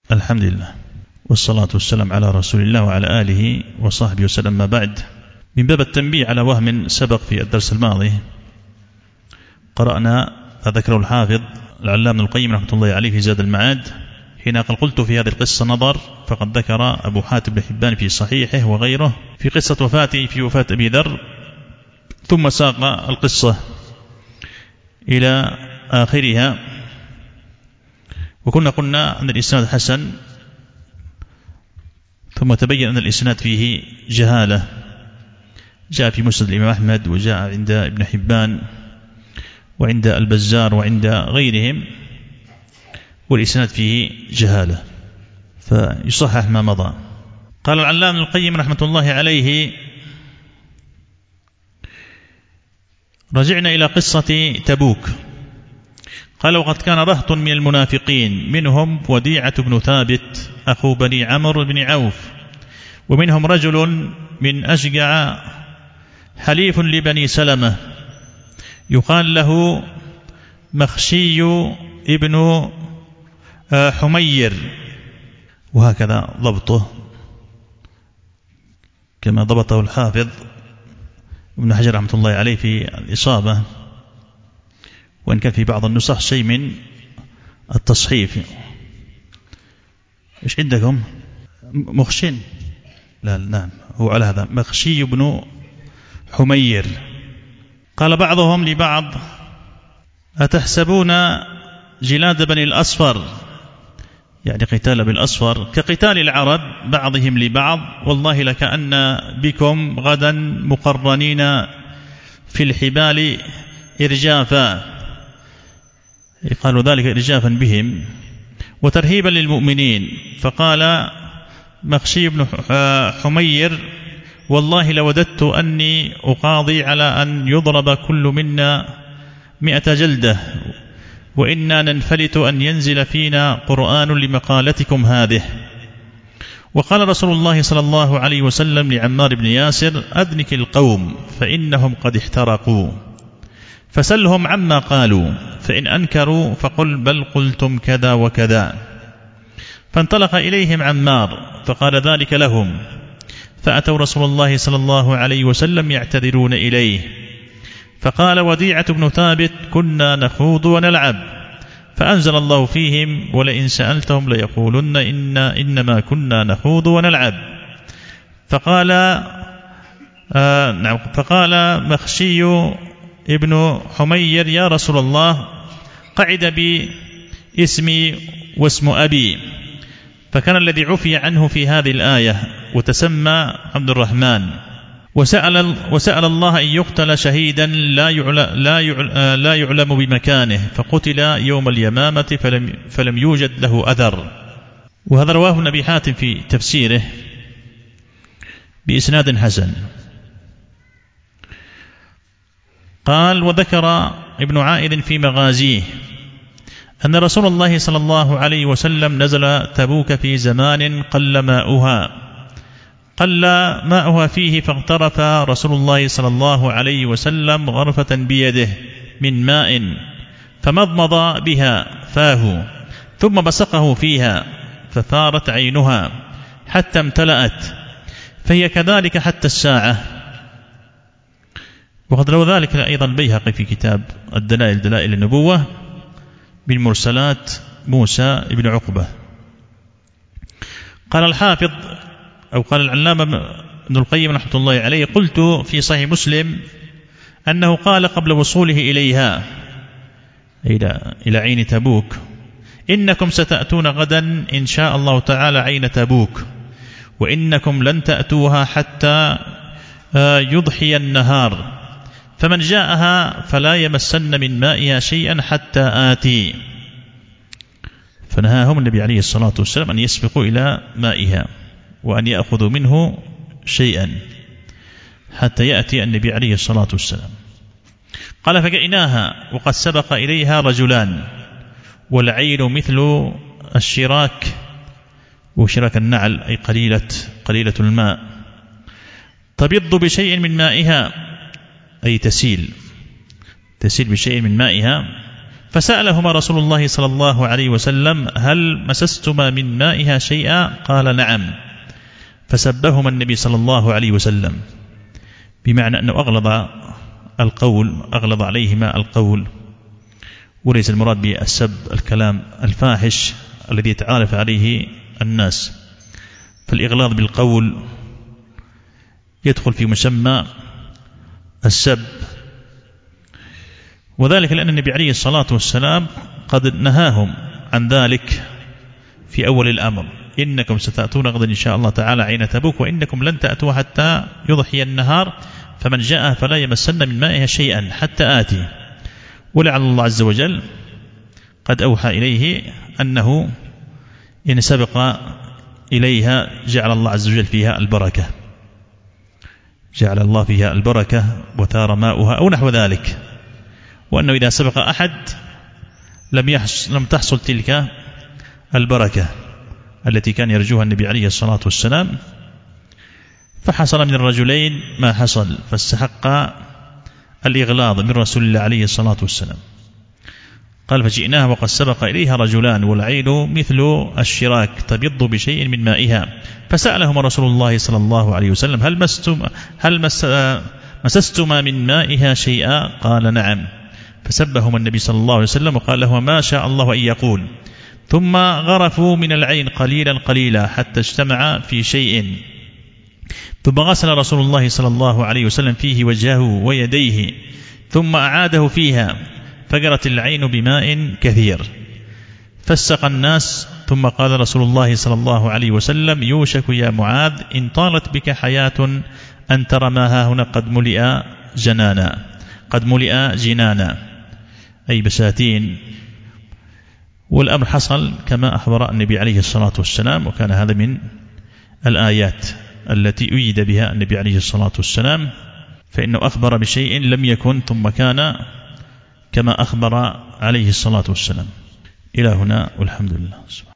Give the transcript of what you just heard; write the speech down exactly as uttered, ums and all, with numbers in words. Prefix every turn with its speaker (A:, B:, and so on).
A: الحمد لله والصلاة والسلام على رسول الله وعلى آله وصحبه وسلم. ما بعد، من باب التنبيه على وهم سبق في الدرس الماضي، قرأنا ذكر الحافظ العلامة ابن القيم رحمة الله عليه في زاد المعاد حين قال: قلت في هذه القصة نظر، فقد ذكر أبو حاتم بن حبان في صحيحه وغيره في قصة وفاته في وفاة أبي ذر، ثم ساق القصة إلى آخرها. وكنا قلنا أن الإسناد حسن، ثم تبين أن الإسناد فيه جهالة، جاء في مسند الإمام أحمد، وجاء عند ابن حبان وعند البزار وعند غيرهم، والإسناد فيه جهالة، فيصحح ما مضى. قال العلامة ابن القيم رحمة الله عليه: رجعنا إلى قصة تبوك. قال: وقد كان رهط من المنافقين، منهم وديعة بن ثابت أخو بني عمرو بن عوف، ومنهم رجل من أشجع حليف لبني سلمة يقال له مخشي ابن حمير، وهكذا ضبطه كما ضبطه الحافظ ابن حجر رحمة الله عليه في الإصابة، وإن كان في بعض النسخ شيء من التصحيف. إيش عندكم؟ مخشن؟ لا نعم، هو على هذا مخشي بن حمير. قال بعضهم لبعض: أتحسبون جلاد بني الأصفر، يعني قتال بالأصفر، كقتال العرب بعضهم لبعض، والله لكأن بكم غدا مقرنين في الحبال إرجافا. قالوا ذلك إرجافا بهم وترهيبا للمؤمنين. فقال مخشي بن حمير: والله لوددت أني أقاضي على أن يضرب كل منا مئة جلدة، وإنا ننفلت أن ينزل فينا قرآن لمقالتكم هذه. وقال رسول الله صلى الله عليه وسلم لعمار بن ياسر: أدنك القوم فإنهم قد احترقوا، فسلهم عما قالوا، فإن أنكروا فقل بل قلتم كذا وكذا. فانطلق إليهم عمار فقال ذلك لهم، فأتوا رسول الله صلى الله عليه وسلم يعتذرون إليه، فقال وديعة بن ثابت: كنا نخوض ونلعب، فأنزل الله فيهم: ولئن سألتهم ليقولن إن إنما كنا نخوض ونلعب. فقال آه نعم فقال مخشي ابن حمير: يا رسول الله، قعد بي اسمي واسم أبي. فكان الذي عفي عنه في هذه الآية وتسمى عبد الرحمن، وسأل, وسأل الله أن يقتل شهيدا لا يعلم, لا يعلم, لا يعلم بمكانه، فقتل يوم اليمامة فلم, فلم يوجد له أثر. وهذا رواه ابن أبي حاتم في تفسيره بإسناد حسن. قال: وذكر ابن عائد في مغازيه أن رسول الله صلى الله عليه وسلم نزل تبوك في زمان قل ماؤها قل ماؤها فيه، فاغترف رسول الله صلى الله عليه وسلم غرفة بيده من ماء، فمضمض بها فاه، ثم بصقه فيها فثارت عينها حتى امتلأت، فهي كذلك حتى الساعة. وقد روى ذلك أيضا البيهقي في كتاب الدلائل دلائل النبوة من مرسلات موسى بن عقبة. قال الحافظ أو قال العلامة ابن القيم رحمة الله عليه: قلت في صحيح مسلم أنه قال قبل وصوله إليها، إلى إلى عين تبوك: إنكم ستأتون غدا إن شاء الله تعالى عين تبوك، وإنكم لن تأتوها حتى يضحي النهار، فمن جاءها فلا يمسن من مائها شيئا حتى آتي. فنهاهم النبي عليه الصلاة والسلام أن يسبقوا إلى مائها وأن يأخذوا منه شيئا حتى يأتي النبي عليه الصلاة والسلام. قال: فجئناها وقد سبق إليها رجلان، والعين مثل الشراك، وشراك النعل أي قليلة قليلة الماء، تبض بشيء من مائها أي تسيل تسيل بشيء من مائها، فسألهما رسول الله صلى الله عليه وسلم هل مسستما من مائها شيئا؟ قال نعم. فسبهما النبي صلى الله عليه وسلم، بمعنى أنه أغلظ القول، أغلظ عليهما القول، وليس المراد بالسب الكلام الفاحش الذي يتعارف عليه الناس، فالإغلاظ بالقول يدخل في مسمى السب، وذلك لأن النبي عليه الصلاة والسلام قد نهاهم عن ذلك في أول الأمر: إنكم ستأتون غدا إن شاء الله تعالى عين تبوك، وإنكم لن تأتوا حتى يضحي النهار، فمن جاء فلا يمسن من مائها شيئا حتى آتي. ولعل الله عز وجل قد أوحى إليه أنه إن سبق إليها جعل الله عز وجل فيها البركة، جعل الله فيها البركة وثار ماؤها أو نحو ذلك، وأنه إذا سبق أحد لم يحصل لم تحصل تلك البركة التي كان يرجوها النبي عليه الصلاة والسلام، فحصل من الرجلين ما حصل، فاستحق الإغلاظ من رسول الله عليه الصلاة والسلام. قال: فجئناها وقد سبق إليها رجلان والعين مثل الشراك تبض بشيء من مائها، فسألهما رسول الله صلى الله عليه وسلم هل مستم هل مس مسستما من مائها شيئا؟ قال نعم. فسبهما النبي صلى الله عليه وسلم وقال لهما ما شاء الله أن يقول، ثم غرفوا من العين قليلا قليلا حتى اجتمع في شيء، ثم غسل رسول الله صلى الله عليه وسلم فيه وجهه ويديه، ثم أعاده فيها، فجرت العين بماء كثير، فسق الناس، ثم قال رسول الله صلى الله عليه وسلم: يوشك يا معاذ إن طالت بك حياة أن ترى ما ها هنا قد ملئ جنانا، قد ملئ جنانا، أي بساتين. والأمر حصل كما أخبر النبي عليه الصلاة والسلام، وكان هذا من الآيات التي أيد بها النبي عليه الصلاة والسلام، فإنه أخبر بشيء لم يكن ثم كان كما أخبر عليه الصلاة والسلام. إلى هنا والحمد لله.